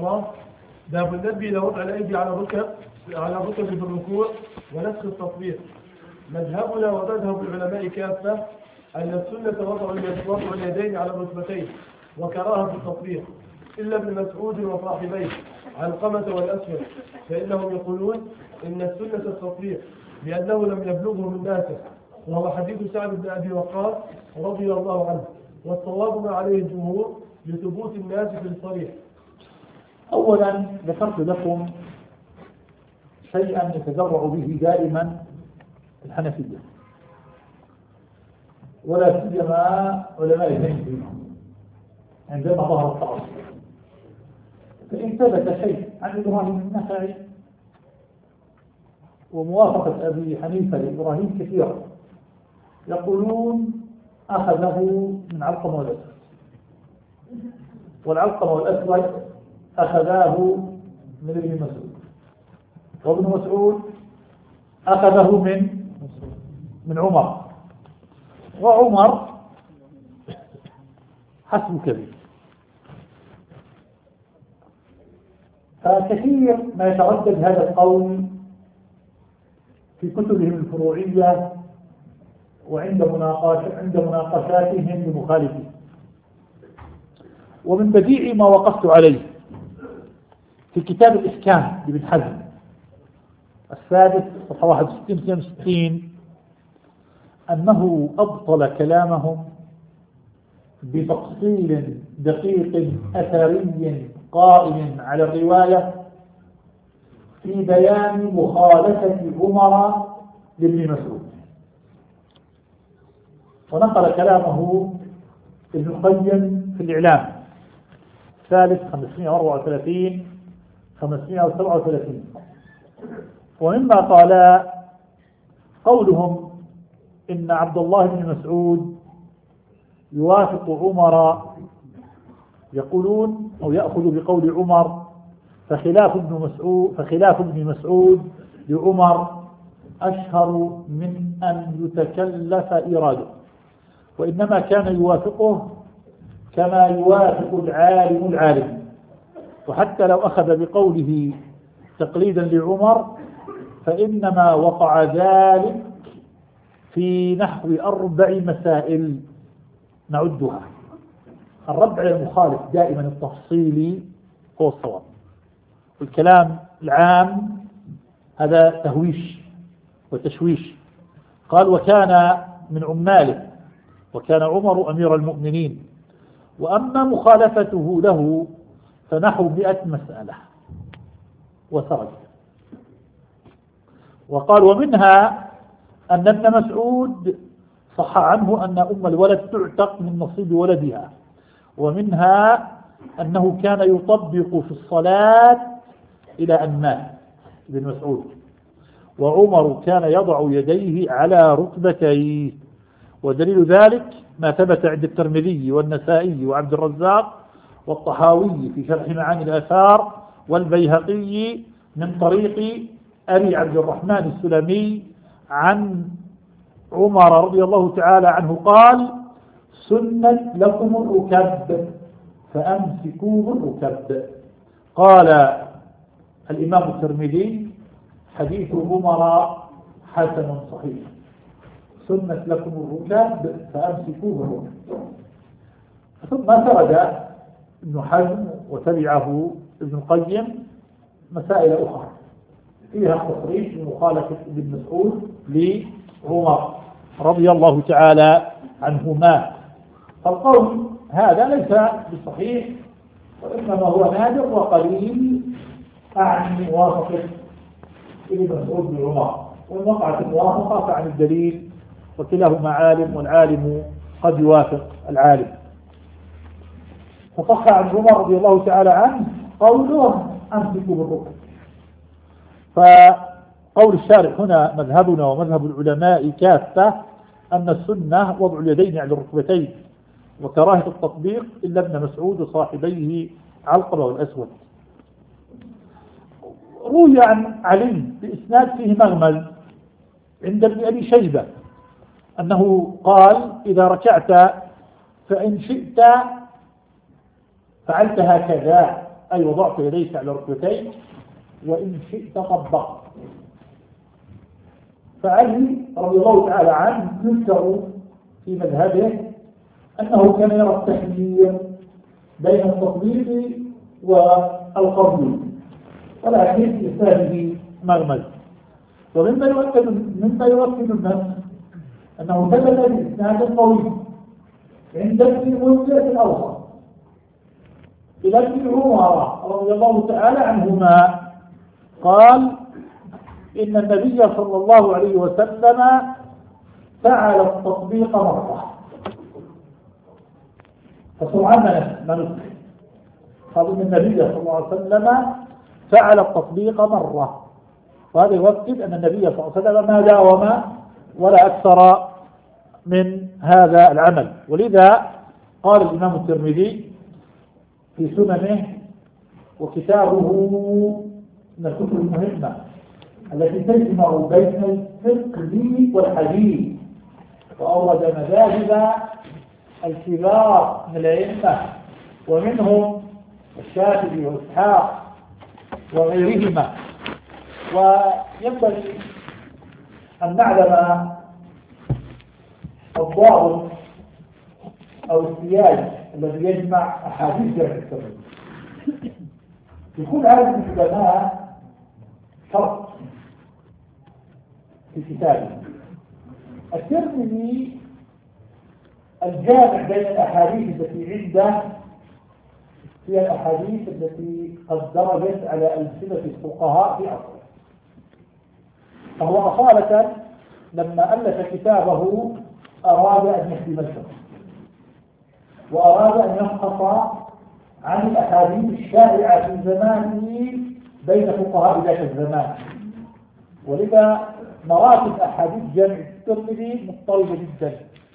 الله: باب الندب إلى وضع الأيدي على الركب بالركوع ونسخ التطبيق. مذهبنا ومذهب العلماء كافة أن السنة وضع اليدين على الركبتين وكراهة التطبيق، إلا ابن مسعود وصاحبيه علقمة والأسود، فإنهم يقولون إن السنة التطبيق لأنه لم يبلغه من ناسه، وهو حديث سعد بن أبي وقاص رضي الله عنه، والصواب ما عليه الجمهور لثبوت الناس في الصريح. أولا ذكرت لكم شيئا يتذرع به دائما الحنفية، ولا سيما علماء الهند عندما ظهر التعصب. فإن ثبت شيء عن إبراهيم النخعي وموافقة أبي حنيفة لإبراهيم كثيرا، يقولون أخذه من علقمة والأسود، والعلقمة والأسود أخذاه من ابن مسعود، وابن مسعود أخذه من عمر، وعمر حسب كبير. فكثير ما يتردد هذا القول في كتبهم الفروعية وعند مناقشاتهم لمخالفين. ومن بديع ما وقفت عليه في كتاب الإحكام لابن حزم السادس صفحة 61 أنه أبطل كلامهم بتفصيل دقيق أثري قائم على الرواية في بيان مخالفة عمر لابن مسعود. ونقل كلامه ابن القيم في الإعلام الثالث 534 537. ومما قال قولهم إن عبد الله بن مسعود يوافق عمر، يقولون أو يأخذ بقول عمر، فخلاف ابن مسعود لعمر أشهر من أن يتكلف إراده، وإنما كان يوافقه كما يوافق العالم. وحتى لو أخذ بقوله تقليدا لعمر فإنما وقع ذلك في نحو 4 مسائل نعدها. الرد على المخالف دائما التفصيلي هو الصواب، والكلام العام هذا تهويش وتشويش. قال: وكان من عماله، وكان عمر أمير المؤمنين، وأما مخالفته له فنحو 100 مسألة وسرد. وقال: ومنها أن ابن مسعود صح عنه أن أم الولد تعتق من نصيب ولدها، ومنها أنه كان يطبق في الصلاة إلى أن مات ابن مسعود، وعمر كان يضع يديه على ركبتيه. ودليل ذلك ما ثبت عند الترمذي والنسائي وعبد الرزاق والطحاوي في شرح معاني الآثار والبيهقي من طريق أبي عبد الرحمن السلمي عن عمر رضي الله تعالى عنه قال: سنت لكم الركب فأمسكوا الركب. قال الإمام الترمذي: حديث عمر حسن صحيح، سنت لكم الركب فأمسكوا الركب. ثم سرد ابن حزم وتبعه ابن القيم مسائل أخرى فيها تصريح بمخالفة ابن مسعود لعمر رضي الله تعالى عنهما. فالقول هذا ليس بصحيح، وإنما هو نادر وقليل عن موافقة ابن مسعود لعمر، وإن وقعت الموافقة فعن الدليل، وكلاهما عالم، والعالم قد يوافق العالم. فصح عن عمر رضي الله تعالى عنه قوله: أمسكوا بالركب. فقول الشارع هنا مذهبنا ومذهب العلماء كافة أن السنة وضع اليدين على الركبتين وكراهة التطبيق إلا ابن مسعود وصاحبيه علقمة والأسود. روي عن علي بإسناد فيه مغمز عند ابن أبي شيبة أنه قال: إذا ركعت فإن شئت فعلت هكذا أي وضعت يديك على ركبتيك وإن شئت طبقت. فعلي رضي الله تعالى عنه يذكر في مذهبه أنه كان يرى التحذير بين التطبيق والقبول، ولكن في إسناده مغمز. ومما يؤكد النفس أنه ثبت بإسناد قوي عند ابن المنذر الأوسط إلى ابن عمر رضي الله تعالى عنهما قال إن النبي صلى الله عليه وسلم فعل التطبيق مرة. فسرعان ما نذكر قال إن النبي صلى الله عليه وسلم فعل التطبيق مرة، وهذا يؤكد أن النبي صلى الله عليه وسلم ما داوم ولا أكثر من هذا العمل. ولذا قال الإمام الترمذي في سننه وكتابه من الكتب المهمة التي تجمع بين الفقه والحديث، وأورد مذاهب الكبار من الأئمة ومنهم الشافعي وإسحاق وغيرهما. وينبغي أن نعلم الضابط أو السياج الذي يجمع أحاديث جمع الترمذي. يكون عدد العلماء شرط في كتابه. الترمذي الجامع بين الأحاديث التي عنده هي الأحاديث التي قد درجت على ألسنة الفقهاء في عصره. فهو أصالة لما ألف كتابه أراد أن يخدم الفقه، وأراد أن ينقص عن الأحاديث الشائعة في زمانه بين فقهاء ذاك الزمان. ولذا مراتب أحاديث جامع الترمذي مضطربة جدا،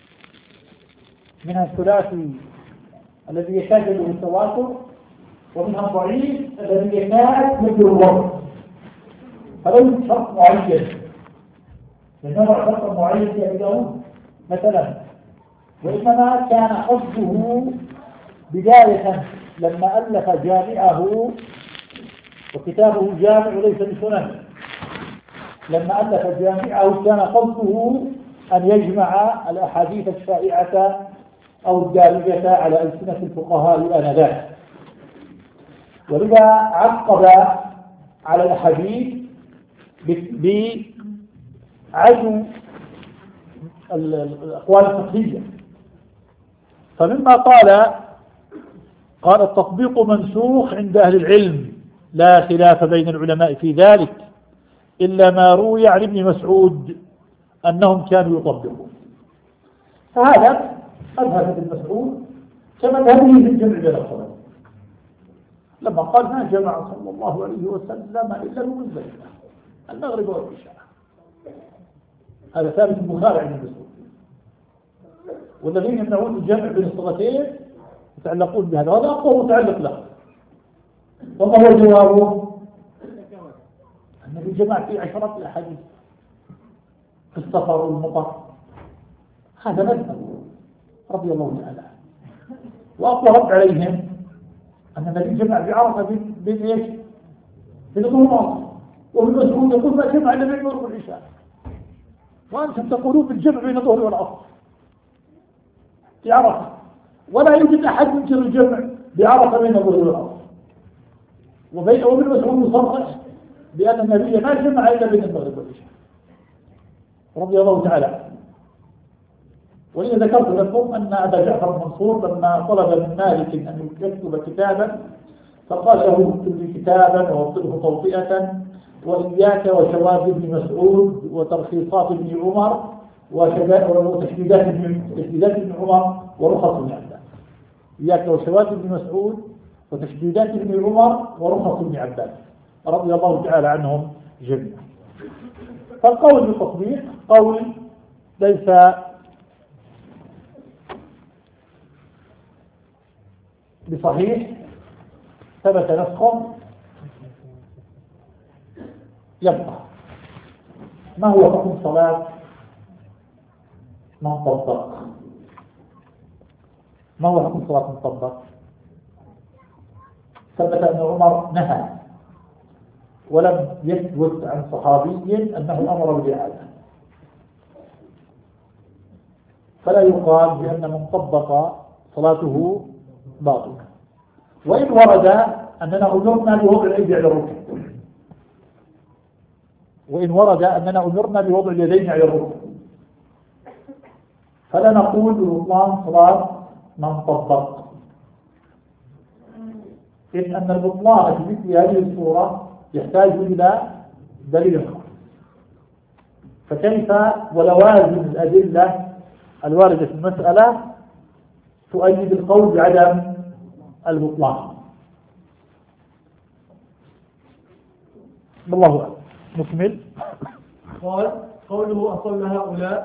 منها الثلاثي الذي يكاد له التواتر، ومنها الضعيف الذي يكاد له الوضع. فلو شرط معين لنضع شرط معين يعيده مثلا، وإنما كان قصده بداية لما ألف جامعه، وكتابه جامع وليس بسنن، لما ألف جامعه كان قصده أن يجمع الأحاديث الشائعة أو الدارجة على ألسنة الفقهاء آنذاك. ولذا عقب على الأحاديث بعزو الأقوال الفقهية. فمما قال التطبيق منسوخ عند أهل العلم، لا خلاف بين العلماء في ذلك، إلا ما روي عن ابن مسعود أنهم كانوا يطبقون. فهذا مذهب ابن مسعود كمذهبه في الجمع بين الصلاة، لما قال ما جمع صلى الله عليه وسلم إلا المنزل المغرب والعشاء. هذا ثابت البخاري عن ابن مسعود. والذين يمنعون الجمع بين الصلاتين يتعلقون بهذا، وهذا أقوى متعلق له. وما هو جوابه؟ النبي جمع في عشرات الأحاديث في السفر والمطر. هذا مذهب رضي الله تعالى عنه. وأقوى رد عليهم أن النبي جمع في عرفة بين ايش؟ بين الظهر والعصر. وابن مسعود يقول ما جمع إلا بين المغرب والعشاء، وأنتم تقولون بالجمع بين الظهر والعصر في عرفة، ولا يوجد أحد ينكر الجمع بعرفة بين الظهر والعصر. وابن مسعود يصرح بأن النبي ما جمع إلا بين المغرب والعشاء رضي الله تعالى عنه. ولذا ذكرت لكم أن أبا جعفر المنصور لما طلب من مالك أن يكتب كتابا فقال له اكتب لي كتابا واكتبه توطئة، وإياك وشواذ ابن مسعود وترخيصات ابن عمر وتشديدات ابن عمر ورخص ابن عباس. إياك وشواذ ابن مسعود وتشديدات ابن عمر ورخص ابن عباس رضي الله تعالى عنهم جميعا. فالقول بالتطبيق قول ليس بصحيح، ثبت نسخه. يبقى ما هو حكم صلاة من طبق؟ ما هو حكم صلاة من طبق؟ ثبت أن عمر نهى، ولم يثبت عن صحابي أنه أمر بالإعادة، فلا يقال بأن من طبق صلاته باطلة. وإن ورد أننا أمرنا بوضع الأيدي على الركب، وإن ورد أننا أمرنا بوضع اليدين على الركب، فلا نقول ببطلان صلاة من طبق، إن أن البطلان في مثل هذه الصورة يحتاج إلى دليل آخر. فكيف ولوازم الأدلة الواردة في المسألة تؤيد القول بعدم البطلان؟ والله أعلم. نكمل. قال قوله أصل هؤلاء